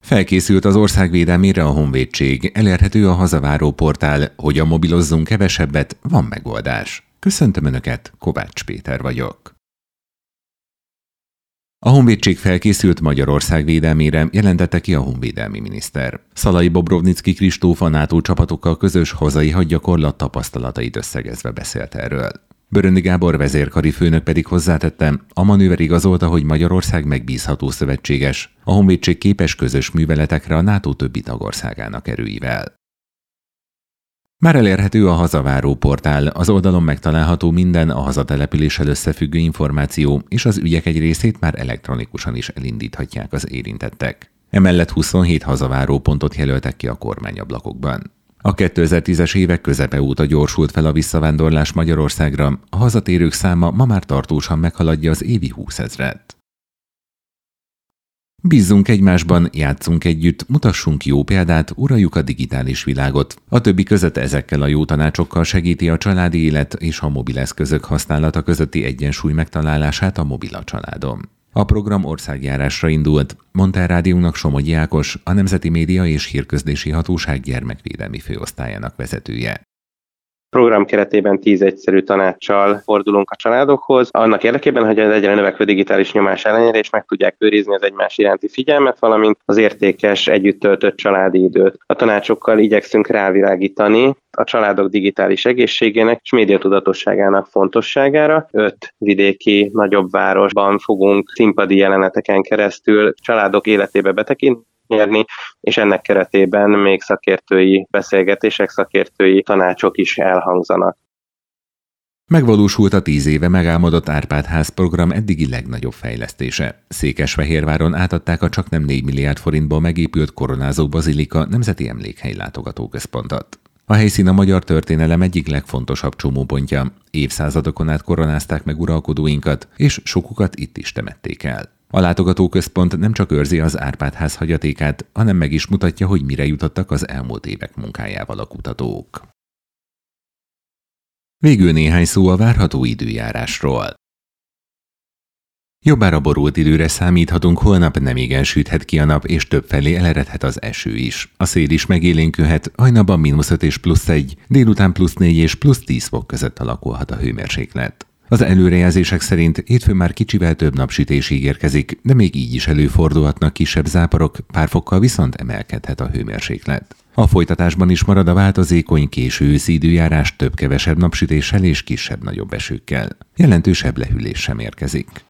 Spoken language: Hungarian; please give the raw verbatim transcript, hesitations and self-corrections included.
Felkészült az ország védelmére a honvédség, elérhető a hazaváró portál, hogyan mobilozzunk kevesebbet, van megoldás. Köszöntöm Önöket, Kovács Péter vagyok. A honvédség felkészült Magyarország védelmére, jelentette ki a honvédelmi miniszter. Szalai Bobrovnicki Kristóf a NATO csapatokkal közös hazai hadgyakorlat tapasztalatait összegezve beszélt erről. Böröndi Gábor vezérkari főnök pedig hozzátette, a manőver igazolta, hogy Magyarország megbízható szövetséges, a honvédség képes közös műveletekre a NATO többi tagországának erőivel. Már elérhető a hazaváró portál, az oldalon megtalálható minden a hazatelepüléssel összefüggő információ, és az ügyek egy részét már elektronikusan is elindíthatják az érintettek. Emellett huszonhét hazaváró pontot jelöltek ki a kormányablakokban. A kétezer-tízes évek közepe óta gyorsult fel a visszavándorlás Magyarországra, a hazatérők száma ma már tartósan meghaladja az évi húszezret. Bízzunk egymásban, játszunk együtt, mutassunk jó példát, uraljuk a digitális világot. A többi között ezekkel a jó tanácsokkal segíti a családi élet és a mobileszközök használata közötti egyensúly megtalálását a Mobil a családom. A program országjárásra indult, mondta a rádiónak Somogyi Ákos, a Nemzeti Média és Hírközlési Hatóság gyermekvédelmi főosztályának vezetője. Program keretében tíz egyszerű tanáccsal fordulunk a családokhoz, annak érdekében, hogy az egyre növekvő digitális nyomás ellenére is meg tudják őrizni az egymás iránti figyelmet, valamint az értékes, együtt töltött családi időt. A tanácsokkal igyekszünk rávilágítani a családok digitális egészségének és médiatudatosságának fontosságára. Öt vidéki nagyobb városban fogunk színpadi jeleneteken keresztül családok életébe betekinteni, nyerni, és ennek keretében még szakértői beszélgetések, szakértői tanácsok is elhangzanak. Megvalósult a tíz éve megálmodott Árpád-ház program eddigi legnagyobb fejlesztése. Székesfehérváron átadták a csaknem négy milliárd forintból megépült Koronázó Bazilika Nemzeti Emlékhely látogatóközpontot. A helyszín a magyar történelem egyik legfontosabb csomópontja. Évszázadokon át koronázták meg uralkodóinkat, és sokukat itt is temették el. A látogatóközpont nem csak őrzi az Árpád-ház hagyatékát, hanem meg is mutatja, hogy mire jutottak az elmúlt évek munkájával a kutatók. Végül néhány szó a várható időjárásról. Jobbára borult időre számíthatunk, holnap nemigen süthet ki a nap, és többfelé eleredhet az eső is. A szél is megélénkülhet, hajnalban mínusz öt és plusz egy, délután plusz négy és plusz tíz fok között alakulhat a hőmérséklet. Az előrejelzések szerint hétfőn már kicsivel több napsütés ígérkezik, de még így is előfordulhatnak kisebb záporok, pár fokkal viszont emelkedhet a hőmérséklet. A folytatásban is marad a változékony késő őszi időjárás több-kevesebb napsütéssel és kisebb-nagyobb esőkkel. Jelentősebb lehűlés sem érkezik.